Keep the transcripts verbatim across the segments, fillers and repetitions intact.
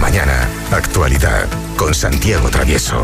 Mañana. Actualidad con Santiago Travieso.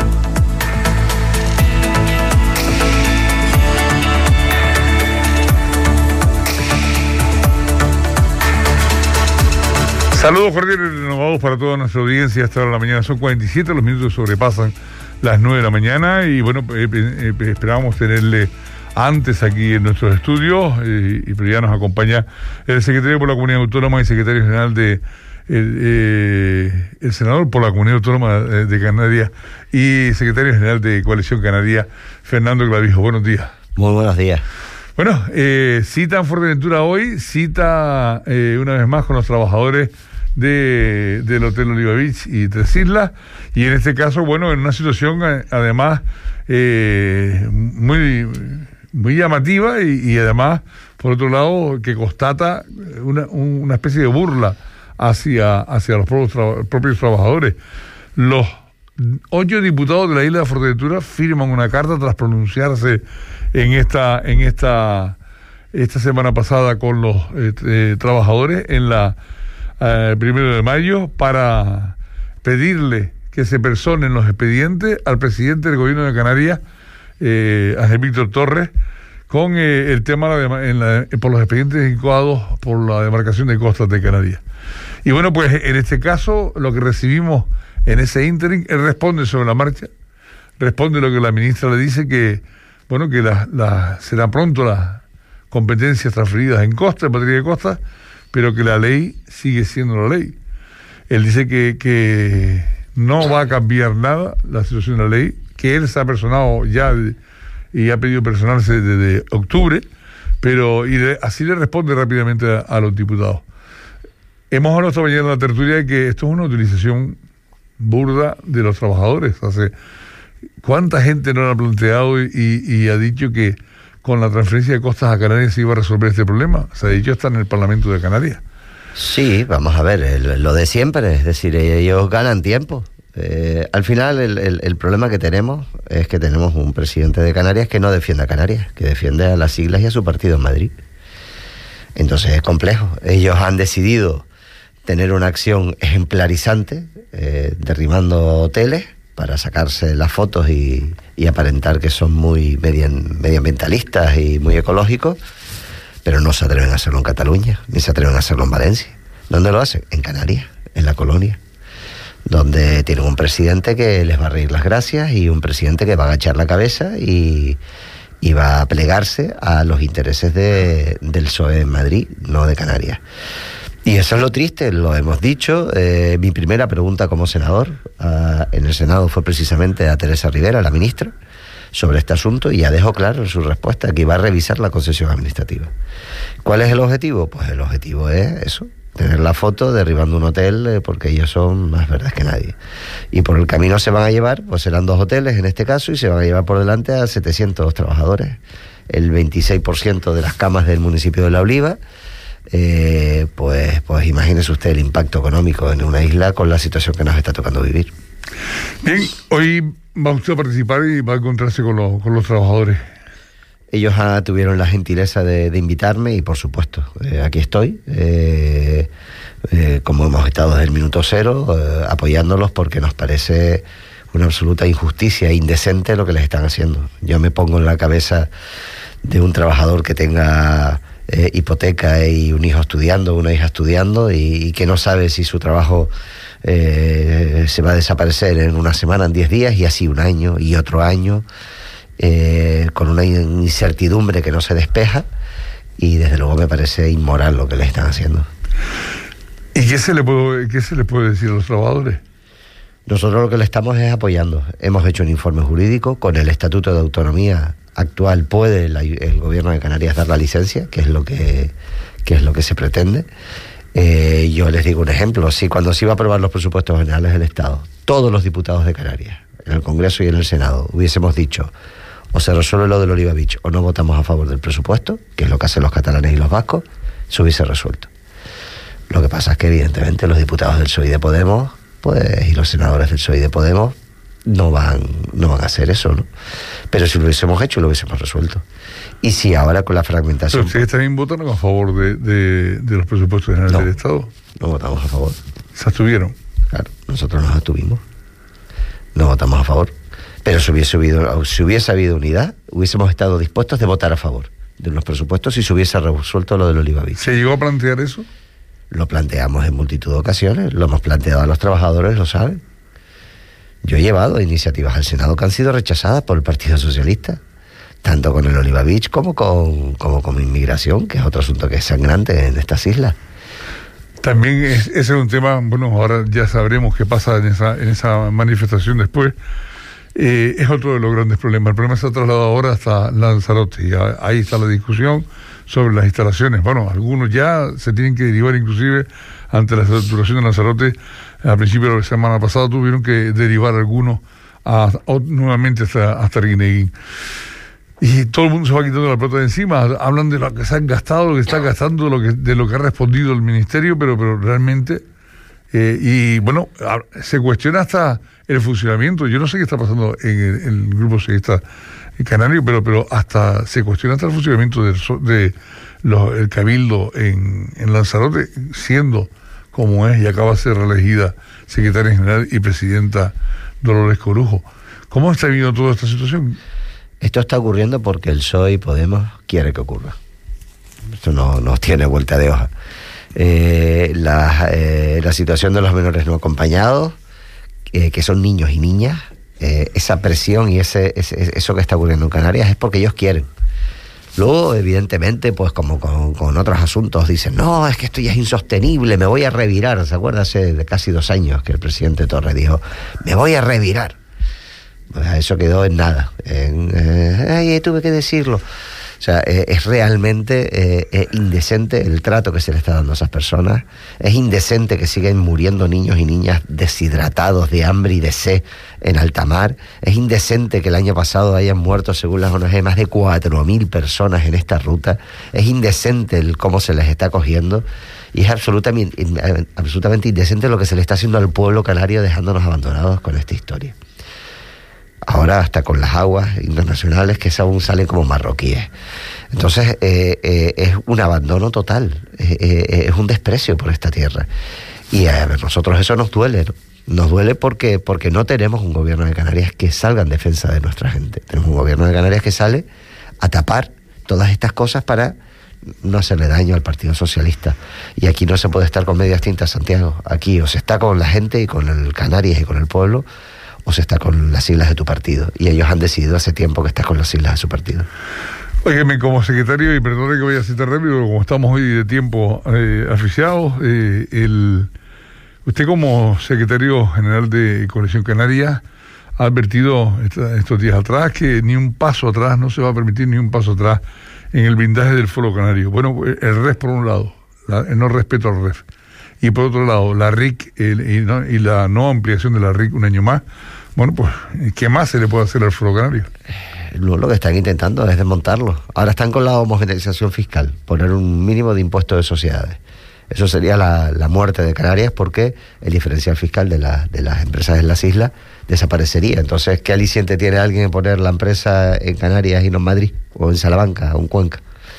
Saludos cordiales y renovados para toda nuestra audiencia. Hasta ahora de la mañana son cuarenta y siete, los minutos sobrepasan las nueve de la mañana y bueno, eh, eh, esperábamos tenerle antes aquí en nuestros estudios, eh, y pero ya nos acompaña el secretario por la Comunidad Autónoma y secretario general de el, eh, el senador por la Comunidad Autónoma de, de Canarias y secretario general de Coalición Canaria, Fernando Clavijo. Buenos días. Muy buenos días. Bueno, eh, cita en Fuerteventura hoy, cita eh, una vez más con los trabajadores de del Hotel Oliva Beach y Tres Islas, y en este caso, bueno, en una situación además eh, muy muy llamativa y, y además, por otro lado, que constata una, una especie de burla hacia, hacia los propios, tra- propios trabajadores. Los ocho diputados de la isla de Fuerteventura firman una carta tras pronunciarse en esta en esta esta semana pasada con los eh, eh, trabajadores en la eh, primero de mayo para pedirle que se personen los expedientes al presidente del gobierno de Canarias, eh, Ángel Víctor Torres, con eh, el tema de la, en la, por los expedientes incoados por la demarcación de costas de Canarias. Y bueno, pues en este caso lo que recibimos en ese ínterin, él responde sobre la marcha, responde lo que la ministra le dice, que bueno, que la, la, serán pronto las competencias transferidas en costa, en materia de costa, pero que la ley sigue siendo la ley. Él dice que, que no va a cambiar nada la situación de la ley, que él se ha personado ya de, y ha pedido personarse desde octubre, pero y de, así le responde rápidamente a, a los diputados. Hemos hablado esta mañana en la tertulia de que esto es una utilización burda de los trabajadores. Hace ¿cuánta gente no lo ha planteado y, y ha dicho que con la transferencia de costas a Canarias se iba a resolver este problema? Se ha dicho hasta en el Parlamento de Canarias. Sí, vamos a ver, el, lo de siempre, es decir, ellos ganan tiempo. Eh, al final el, el, el problema que tenemos es que tenemos un presidente de Canarias que no defiende a Canarias, que defiende a las islas y a su partido en Madrid. Entonces es complejo. Ellos han decidido tener una acción ejemplarizante, eh, derribando hoteles para sacarse las fotos y, y aparentar que son muy medien, medioambientalistas y muy ecológicos, pero no se atreven a hacerlo en Cataluña, ni se atreven a hacerlo en Valencia. ¿Dónde lo hacen? En Canarias, en la colonia, donde tienen un presidente que les va a reír las gracias y un presidente que va a agachar la cabeza y, y va a plegarse a los intereses de, del P S O E en Madrid, no de Canarias. Y eso es lo triste, lo hemos dicho. Eh, mi primera pregunta como senador uh, en el Senado fue precisamente a Teresa Rivera, la ministra, sobre este asunto, y ya dejó claro en su respuesta que iba a revisar la concesión administrativa. ¿Cuál es el objetivo? Pues el objetivo es eso, tener la foto derribando un hotel, eh, porque ellos son más verdes que nadie. Y por el camino se van a llevar, pues serán dos hoteles en este caso, y se van a llevar por delante a setecientos trabajadores, el veintiséis por ciento de las camas del municipio de La Oliva. Eh, pues, pues imagínese usted el impacto económico en una isla con la situación que nos está tocando vivir. Bien, hoy va usted a participar y va a encontrarse con los, con los trabajadores. Ellos ah, tuvieron la gentileza de, de invitarme y por supuesto, eh, aquí estoy, eh, eh, como hemos estado desde el minuto cero, eh, apoyándolos porque nos parece una absoluta injusticia e indecente lo que les están haciendo. Yo me pongo en la cabeza de un trabajador que tenga Eh, hipoteca y un hijo estudiando, una hija estudiando y, y que no sabe si su trabajo eh, se va a desaparecer en una semana, en diez días, y así un año y otro año, eh, con una incertidumbre que no se despeja, y desde luego me parece inmoral lo que le están haciendo. ¿Y qué se le puede, qué se le puede decir a los trabajadores? Nosotros lo que le estamos es apoyando. Hemos hecho un informe jurídico con el Estatuto de Autonomía actual. Puede la, el gobierno de Canarias dar la licencia, que es lo que, que es lo que se pretende. Eh, yo les digo un ejemplo. Si cuando se iba a aprobar los presupuestos generales del Estado, todos los diputados de Canarias, en el Congreso y en el Senado, hubiésemos dicho o se resuelve lo del Oliva Beach o no votamos a favor del presupuesto, que es lo que hacen los catalanes y los vascos, se hubiese resuelto. Lo que pasa es que evidentemente los diputados del P S O E y de Podemos, pues, y los senadores del P S O E y de Podemos no van, no van a hacer eso, ¿no? Pero si lo hubiésemos hecho, lo hubiésemos resuelto. Y si ahora con la fragmentación... Pero ustedes también votaron a favor de, de, de los presupuestos generales no, del Estado. No votamos a favor. Se abstuvieron. Claro, nosotros nos abstuvimos, no votamos a favor. Pero si hubiese habido, si hubiese habido unidad, hubiésemos estado dispuestos de votar a favor de los presupuestos si se hubiese resuelto lo del Oliva Beach. ¿Se llegó a plantear eso? Lo planteamos en multitud de ocasiones, lo hemos planteado a los trabajadores, lo saben. Yo he llevado iniciativas al Senado que han sido rechazadas por el Partido Socialista, tanto con el Oliva Beach como con, como con inmigración, que es otro asunto que es sangrante en estas islas. También es, ese es un tema, bueno, ahora ya sabremos qué pasa en esa, en esa manifestación después. Eh, es otro de los grandes problemas. El problema se ha trasladado ahora hasta Lanzarote, y ahí está la discusión sobre las instalaciones. Bueno, algunos ya se tienen que derivar, inclusive ante la saturación de Lanzarote. A principios de la semana pasada tuvieron que derivar algunos a, a, nuevamente hasta, hasta Arguineguín. Y todo el mundo se va quitando la pelota de encima. Hablan de lo que se han gastado, lo que está gastando, lo que, de lo que ha respondido el ministerio, pero, pero realmente... Eh, y bueno, se cuestiona hasta el funcionamiento. Yo no sé qué está pasando en el, en el grupo seguista canario, pero, pero hasta se cuestiona hasta el funcionamiento del de los, el cabildo en, en Lanzarote, siendo como es y acaba de ser reelegida secretaria general y presidenta Dolores Corujo. ¿Cómo está viviendo toda esta situación? Esto está ocurriendo porque el P S O E y Podemos quiere que ocurra. Esto no, no tiene vuelta de hoja. Eh, la, eh, la situación de los menores no acompañados, eh, que son niños y niñas, eh, esa presión y ese, ese eso que está ocurriendo en Canarias es porque ellos quieren. Luego, evidentemente, pues como con, con otros asuntos, dicen, no, es que esto ya es insostenible, me voy a revirar. ¿Se acuerda? Hace de casi dos años que el presidente Torres dijo, me voy a revirar. Pues eso quedó en nada. En, eh, ay, tuve que decirlo. O sea, eh, es realmente eh, eh, indecente el trato que se le está dando a esas personas. Es indecente que siguen muriendo niños y niñas deshidratados de hambre y de sed en alta mar. Es indecente que el año pasado hayan muerto, según las O N G, más de cuatro mil personas en esta ruta. Es indecente el cómo se les está cogiendo. Y es absolutamente, absolutamente indecente lo que se le está haciendo al pueblo canario, dejándonos abandonados con esta historia. Ahora hasta con las aguas internacionales que aún salen como marroquíes. Entonces eh, eh, es un abandono total, eh, eh, es un desprecio por esta tierra. Y a ver, nosotros eso nos duele, ¿no? Nos duele porque, porque no tenemos un gobierno de Canarias que salga en defensa de nuestra gente. Tenemos un gobierno de Canarias que sale a tapar todas estas cosas para no hacerle daño al Partido Socialista. Y aquí no se puede estar con medias tintas, Santiago. Aquí o se está con la gente y con el Canarias y con el pueblo, o se está con las siglas de tu partido. Y ellos han decidido hace tiempo que estás con las siglas de su partido. Óigame, como secretario, y perdone que voy a citar rápido, como estamos hoy de tiempo eh, asfixiados, eh, el, usted como secretario general de Coalición Canaria ha advertido esta, estos días atrás que ni un paso atrás, no se va a permitir ni un paso atrás en el blindaje del foro canario. Bueno, el R E F por un lado, la, el no respeto al R E F. Y por otro lado, la R I C el, y, no, y la no ampliación de la R I C un año más. Bueno, pues, ¿qué más se le puede hacer al Foro Canario? Lo, lo que están intentando es desmontarlo. Ahora están con la homogeneización fiscal, poner un mínimo de impuesto de sociedades. Eso sería la, la muerte de Canarias, porque el diferencial fiscal de, la, de las empresas en las islas desaparecería. Entonces, ¿qué aliciente tiene alguien en poner la empresa en Canarias y no en Madrid, o en Salamanca, o en Cuenca?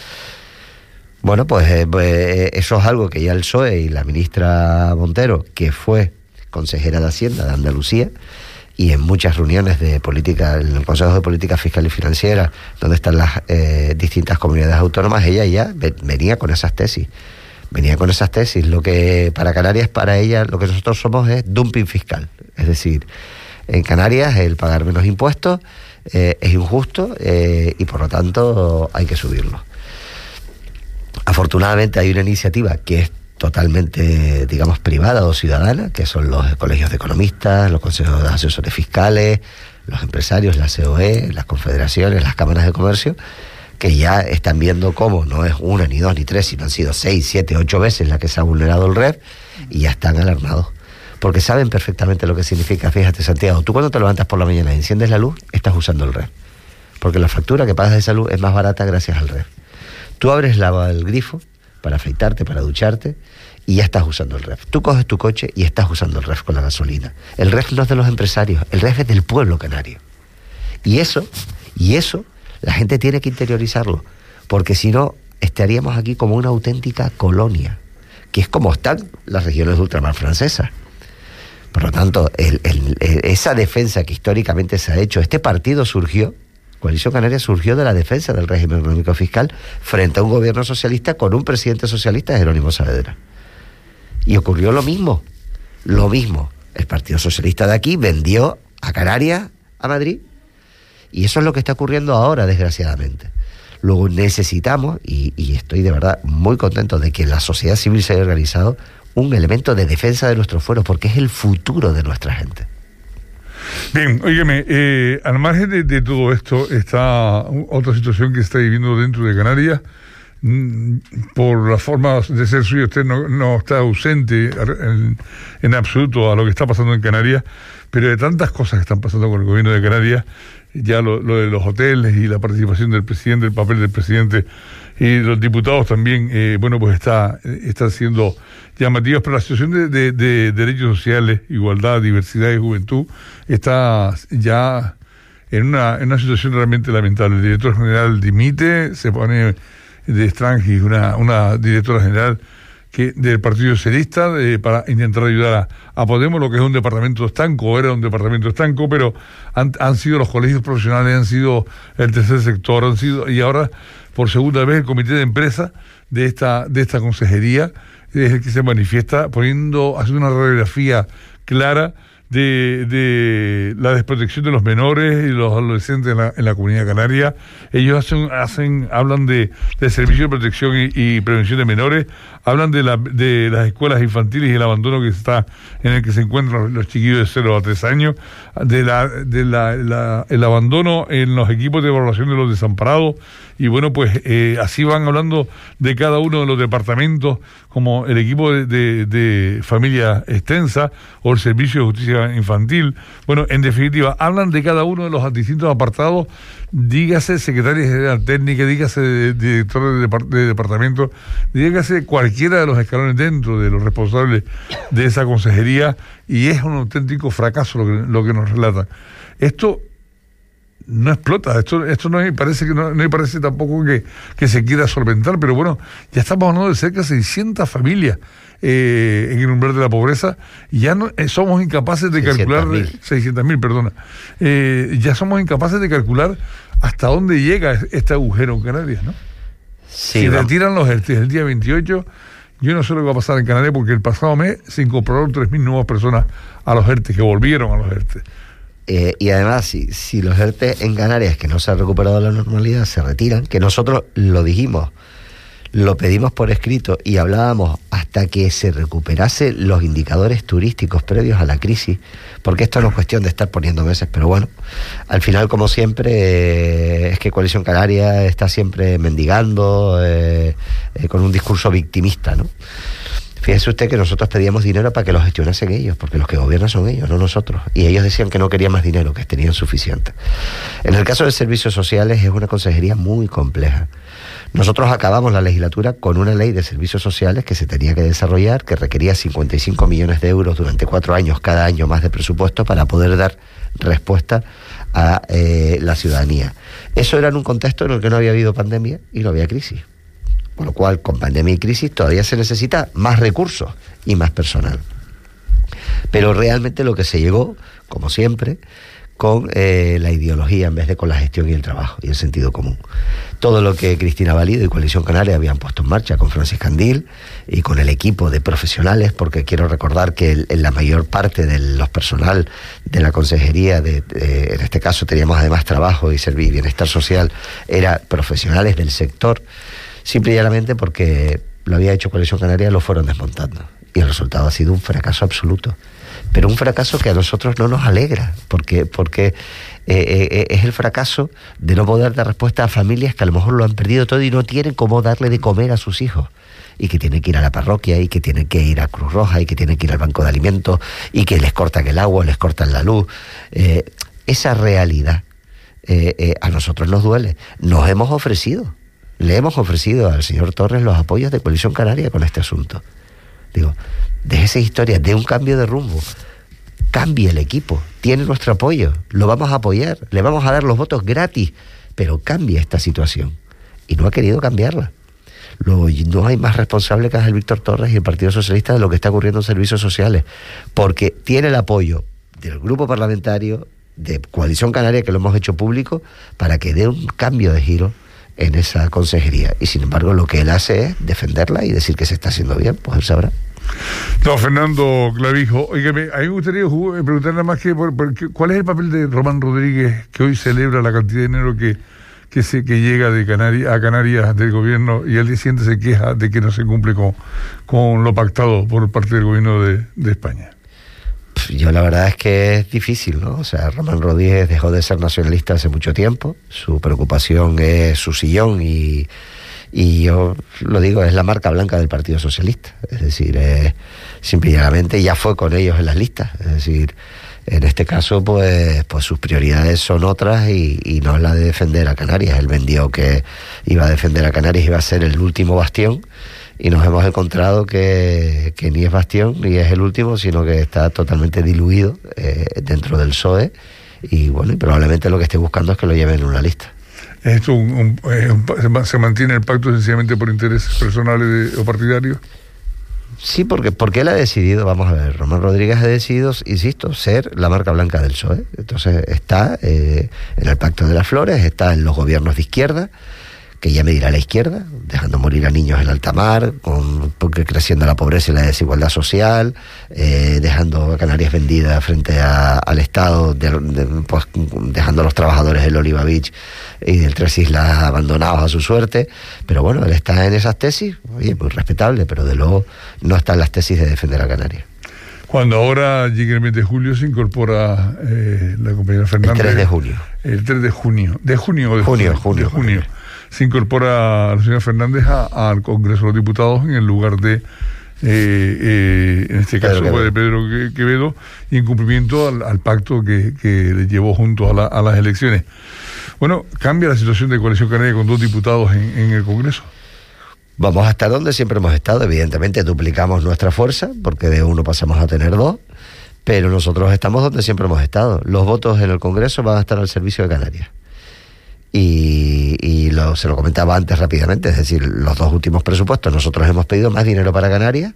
Bueno, pues, eh, pues eso es algo que ya el P S O E y la ministra Montero, que fue consejera de Hacienda de Andalucía, y en muchas reuniones de política, en el Consejo de Política Fiscal y Financiera, donde están las eh, distintas comunidades autónomas, ella ya venía con esas tesis. Venía con esas tesis. Lo que para Canarias, para ella, lo que nosotros somos es dumping fiscal. Es decir, en Canarias el pagar menos impuestos eh, es injusto eh, y por lo tanto hay que subirlo. Afortunadamente hay una iniciativa que es totalmente, digamos, privada o ciudadana, que son los colegios de economistas, los consejos de asesores fiscales, los empresarios, la C O E, las confederaciones, las cámaras de comercio, que ya están viendo cómo no es una, ni dos, ni tres, sino han sido seis, siete, ocho veces la que se ha vulnerado el R E F, y ya están alarmados. Porque saben perfectamente lo que significa. Fíjate, Santiago, tú cuando te levantas por la mañana y enciendes la luz, estás usando el R E F. Porque la factura que pagas de esa luz es más barata gracias al R E F. Tú abres la, el grifo para afeitarte, para ducharte, y ya estás usando el R E F. Tú coges tu coche y estás usando el R E F con la gasolina. El R E F no es de los empresarios, el R E F es del pueblo canario. Y eso, y eso, la gente tiene que interiorizarlo, porque si no, estaríamos aquí como una auténtica colonia, que es como están las regiones de ultramar francesas. Por lo tanto, el, el, el, esa defensa que históricamente se ha hecho, este partido surgió, Coalición Canaria surgió de la defensa del régimen económico fiscal frente a un gobierno socialista con un presidente socialista, Jerónimo Saavedra. Y ocurrió lo mismo, lo mismo. El Partido Socialista de aquí vendió a Canarias, a Madrid, y eso es lo que está ocurriendo ahora, desgraciadamente. Luego necesitamos, y, y estoy de verdad muy contento de que la sociedad civil se haya organizado, un elemento de defensa de nuestros fueros, porque es el futuro de nuestra gente. Bien, óigame, eh, al margen de, de todo esto está otra situación que se está viviendo dentro de Canarias. Por la forma de ser suyo, usted no, no está ausente en, en absoluto a lo que está pasando en Canarias, pero de tantas cosas que están pasando con el gobierno de Canarias, ya lo, lo de los hoteles y la participación del presidente, el papel del presidente y los diputados también, eh, bueno, pues está, está siendo llamativos, pero la situación de, de, de derechos sociales, igualdad, diversidad y juventud está ya en una, en una situación realmente lamentable. El director general dimite, se pone de Strangis, una, una directora general que del Partido Socialista, eh, para intentar ayudar a, a Podemos, lo que es un departamento estanco, era un departamento estanco, pero han, han sido los colegios profesionales, han sido el tercer sector, han sido, y ahora por segunda vez el comité de empresa de esta, de esta consejería es el que se manifiesta poniendo, haciendo una radiografía clara de, de la desprotección de los menores y los adolescentes en la, en la comunidad canaria. Ellos hacen, hacen, hablan de, de servicio de protección y, y prevención de menores, hablan de, la, de las escuelas infantiles y el abandono que está en el que se encuentran los chiquillos de cero a tres años, de la, de la, la el abandono en los equipos de evaluación de los desamparados, y bueno, pues eh, así van hablando de cada uno de los departamentos, como el equipo de, de, de familia extensa o el servicio de justicia infantil. Bueno, en definitiva, hablan de cada uno de los distintos apartados, dígase secretaria general técnica, dígase de, de, director de, depart de departamento, dígase cualquiera de los escalones dentro de los responsables de esa consejería, y es un auténtico fracaso lo que, lo que nos relatan. Esto no explota, esto esto no me parece que no, no me parece tampoco que, que se quiera solventar, pero bueno, ya estamos hablando de cerca de seiscientas familias eh, en el umbral de la pobreza, y ya no eh, somos incapaces de calcular seiscientas mil, perdona, eh, ya somos incapaces de calcular hasta dónde llega este agujero en Canarias, ¿no? Sí, si vamos. retiran los ERTE el día veintiocho, yo no sé lo que va a pasar en Canarias, porque el pasado mes se incorporaron tres mil nuevas personas a los ERTE, que volvieron a los ERTE. Eh, y además, si, si los ERTE en Canarias, que no se ha recuperado la normalidad, se retiran, que nosotros lo dijimos, lo pedimos por escrito y hablábamos hasta que se recuperase los indicadores turísticos previos a la crisis, porque esto no es cuestión de estar poniendo meses, pero bueno, al final, como siempre, eh, es que Coalición Canaria está siempre mendigando, eh, eh, con un discurso victimista, ¿no? Fíjese usted que nosotros pedíamos dinero para que lo gestionasen ellos, porque los que gobiernan son ellos, no nosotros. Y ellos decían que no querían más dinero, que tenían suficiente. En el caso de servicios sociales es una consejería muy compleja. Nosotros acabamos la legislatura con una ley de servicios sociales que se tenía que desarrollar, que requería cincuenta y cinco millones de euros durante cuatro años, cada año más de presupuesto, para poder dar respuesta a eh, la ciudadanía. Eso era en un contexto en el que no había habido pandemia y no había crisis. Con lo cual, con pandemia y crisis todavía se necesita más recursos y más personal. Pero realmente lo que se llegó, como siempre, con eh, la ideología en vez de con la gestión y el trabajo y el sentido común. Todo lo que Cristina Valido y Coalición Canaria habían puesto en marcha con Francis Candil y con el equipo de profesionales, porque quiero recordar que el, en la mayor parte de los personal de la consejería, de, de, en este caso teníamos además trabajo y servicio y bienestar social, eran profesionales del sector. Simple y llanamente porque lo había hecho Coalición Canaria, lo fueron desmontando. Y el resultado ha sido un fracaso absoluto. Pero un fracaso que a nosotros no nos alegra, porque, porque eh, eh, es el fracaso de no poder dar respuesta a familias que a lo mejor lo han perdido todo y no tienen cómo darle de comer a sus hijos. Y que tienen que ir a la parroquia, y que tienen que ir a Cruz Roja, y que tienen que ir al banco de alimentos, y que les cortan el agua, les cortan la luz. Eh, esa realidad eh, eh, a nosotros nos duele. Nos hemos ofrecido. Le hemos ofrecido al señor Torres los apoyos de Coalición Canaria con este asunto. Digo, de esa historia, de un cambio de rumbo, cambie el equipo, tiene nuestro apoyo, lo vamos a apoyar, le vamos a dar los votos gratis, pero cambie esta situación. Y no ha querido cambiarla. Luego, no hay más responsable que Ángel Víctor Torres y el Partido Socialista de lo que está ocurriendo en servicios sociales, porque tiene el apoyo del grupo parlamentario de Coalición Canaria, que lo hemos hecho público, para que dé un cambio de giro en esa consejería. Y sin embargo, lo que él hace es defenderla y decir que se está haciendo bien, pues él sabrá. Don Fernando Clavijo, oígame, a mí me gustaría preguntarle más que por, por, ¿cuál es el papel de Román Rodríguez, que hoy celebra la cantidad de dinero que que se que llega de Canarias a Canarias del gobierno, y el día siguiente se queja de que no se cumple con, con lo pactado por parte del gobierno de, de España? Yo la verdad es que es difícil, ¿no? O sea, Román Rodríguez dejó de ser nacionalista hace mucho tiempo, su preocupación es su sillón y, y yo lo digo, es la marca blanca del Partido Socialista, es decir, eh, simple y llanamente ya fue con ellos en las listas, es decir, en este caso pues pues sus prioridades son otras y, y no es la de defender a Canarias. Él vendió que iba a defender a Canarias, iba a ser el último bastión, y nos hemos encontrado que, que ni es bastión ni es el último, sino que está totalmente diluido eh, dentro del P S O E, y bueno, y probablemente lo que esté buscando es que lo lleven en una lista. ¿Es esto un, un, un, se mantiene el pacto sencillamente por intereses personales de, o partidarios? Sí, porque, porque él ha decidido, vamos a ver, Román Rodríguez ha decidido, insisto, ser la marca blanca del P S O E. Entonces está eh, en el Pacto de las Flores, está en los gobiernos de izquierda, que ya me dirá la izquierda, dejando morir a niños en alta mar, con, porque creciendo la pobreza y la desigualdad social, eh, dejando a Canarias vendida frente a, al Estado, de, de, pues, dejando a los trabajadores del Oliva Beach y del Tres Islas abandonados a su suerte. Pero bueno, él está en esas tesis, oye, muy respetable, pero de luego no está en las tesis de defender a Canarias. Cuando ahora llegue el mes de julio se incorpora eh, la compañera Fernández. El tres de junio. El tres de junio. ¿De junio o de junio? Junio, junio, junio. junio. Se incorpora la señora Fernández a, al Congreso de los Diputados en el lugar de, eh, eh, en este caso, Pedro de Pedro Quevedo, y en cumplimiento al, al pacto que, que le llevó junto a, la, a las elecciones. Bueno, ¿cambia la situación de Coalición Canaria con dos diputados en, en el Congreso? Vamos a estar donde siempre hemos estado. Evidentemente duplicamos nuestra fuerza, porque de uno pasamos a tener dos, pero nosotros estamos donde siempre hemos estado. Los votos en el Congreso van a estar al servicio de Canarias. Y, y lo, se lo comentaba antes rápidamente, es decir, los dos últimos presupuestos nosotros hemos pedido más dinero para Canarias,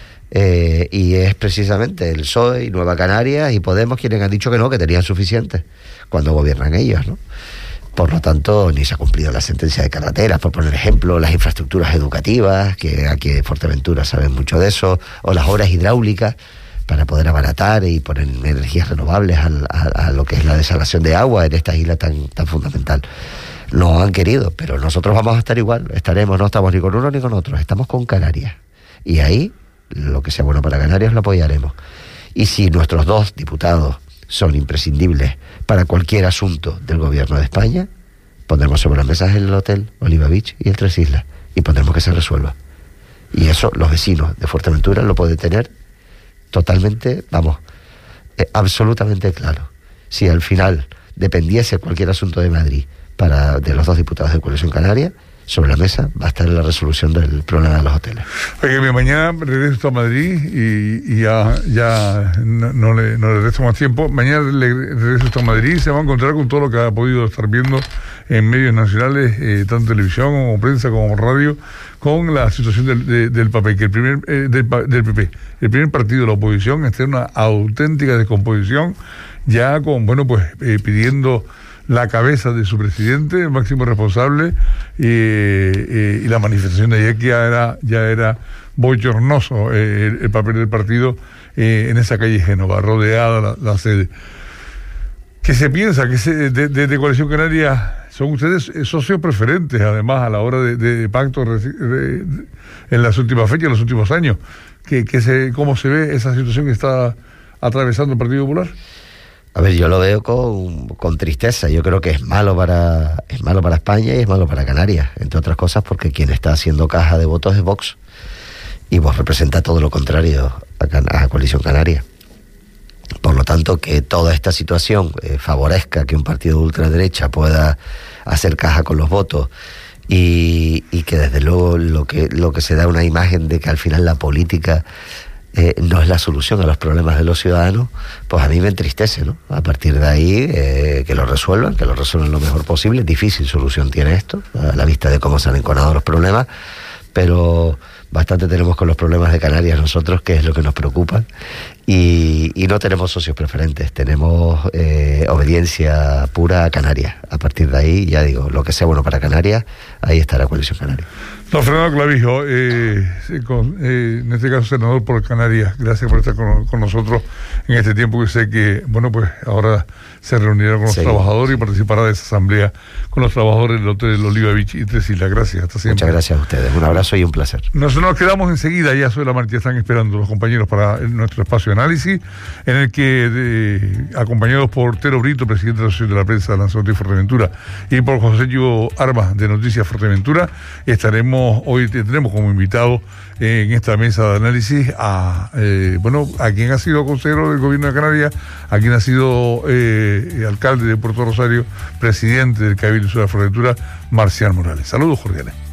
eh, y es precisamente el P S O E y Nueva Canarias y Podemos quienes han dicho que no, que tenían suficiente cuando gobiernan ellos, ¿no? Por lo tanto, ni se ha cumplido la sentencia de carreteras, por poner ejemplo, las infraestructuras educativas, que aquí en Fuerteventura saben mucho de eso, o las obras hidráulicas para poder abaratar y poner energías renovables a, a, a lo que es la desalación de agua en esta isla tan, tan fundamental. No han querido, pero nosotros vamos a estar igual, estaremos, no estamos ni con uno ni con otro, estamos con Canarias. Y ahí, lo que sea bueno para Canarias lo apoyaremos. Y si nuestros dos diputados son imprescindibles para cualquier asunto del gobierno de España, pondremos sobre las mesas el Hotel Oliva Beach y el Tres Islas, y pondremos que se resuelva. Y eso los vecinos de Fuerteventura lo pueden tener totalmente, vamos, eh, absolutamente claro. Si al final dependiese cualquier asunto de Madrid para de los dos diputados de Coalición Canaria, sobre la mesa va a estar la resolución del problema de los hoteles. Oye, mañana regreso a Madrid y, y ya, ya no, no, le, no le resto más tiempo. Mañana le regreso a Madrid y se va a encontrar con todo lo que ha podido estar viendo en medios nacionales, eh, tanto televisión como prensa como radio, con la situación del, de, del papel, que el primer eh, del, del P P, el primer partido de la oposición está en una auténtica descomposición, ya con, bueno, pues eh, pidiendo la cabeza de su presidente, el máximo responsable, eh, eh, y la manifestación de ayer que ya era, ya era bochornoso eh, el, el papel del partido eh, en esa calle Génova, rodeada la, la sede. ¿Qué se piensa? Que se, de, de, de Coalición Canaria son ustedes socios preferentes, además, a la hora de, de pacto de, de, de, en las últimas fechas, en los últimos años. ¿Qué, qué se, ¿Cómo se ve esa situación que está atravesando el Partido Popular? A ver, yo lo veo con, con tristeza. Yo creo que es malo para es malo para España y es malo para Canarias, entre otras cosas porque quien está haciendo caja de votos es Vox, y Vox representa todo lo contrario a, a Coalición Canaria. Por lo tanto, que toda esta situación eh, favorezca que un partido de ultraderecha pueda hacer caja con los votos y, y que desde luego lo que, lo que se da una imagen de que al final la política Eh, no es la solución a los problemas de los ciudadanos, pues a mí me entristece, ¿no? A partir de ahí, eh, que lo resuelvan, que lo resuelvan lo mejor posible. Difícil solución tiene esto, a la vista de cómo se han enconado los problemas, pero bastante tenemos con los problemas de Canarias nosotros, que es lo que nos preocupa, y, y no tenemos socios preferentes, tenemos eh, obediencia pura a Canarias. A partir de ahí, ya digo, lo que sea bueno para Canarias, ahí estará Coalición Canaria. Don Fernando Clavijo, eh, con, eh, en este caso senador por Canarias, gracias por estar con, con nosotros en este tiempo, que sé que, bueno, pues ahora se reunirá con los sí, trabajadores y participará de esa asamblea con los trabajadores del Hotel Oliva Beach y Tres Islas. Gracias, hasta siempre. Muchas gracias a ustedes, un abrazo y un placer. Nosotros nos quedamos enseguida, ya sobre la marcha están esperando los compañeros para nuestro espacio de análisis, en el que, de, acompañados por Tero Brito, presidente de la Asociación de la Prensa de Lanzarote y Fuerteventura, y por José Hugo Armas, de Noticias Fuerteventura, estaremos, hoy tendremos como invitado en esta mesa de análisis a, eh, bueno, a quien ha sido consejero del gobierno de Canarias, a quien ha sido eh, alcalde de Puerto Rosario, presidente del Cabildo de Fuerteventura, Marcial Morales. Saludos cordiales.